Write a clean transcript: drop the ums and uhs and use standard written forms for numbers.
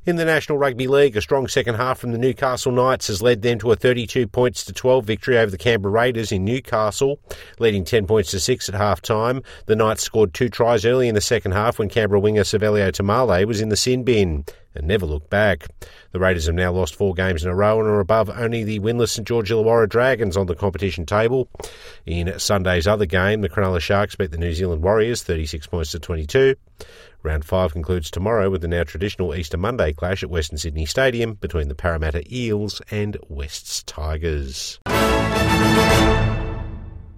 In the National Rugby League, a strong second half from the Newcastle Knights has led them to a 32 points to 12 victory over the Canberra Raiders in Newcastle, leading 10 points to 6 at half-time. The Knights scored 2 tries early in the second half when Canberra winger Savelio Tamale was in the sin bin and never looked back. The Raiders have now lost 4 games in a row and are above only the winless St George Illawarra Dragons on the competition table. In Sunday's other game, the Cronulla Sharks beat the New Zealand Warriors 36 points to 22. Round 5 concludes tomorrow with the now traditional Easter Monday clash at Western Sydney Stadium between the Parramatta Eels and Wests Tigers.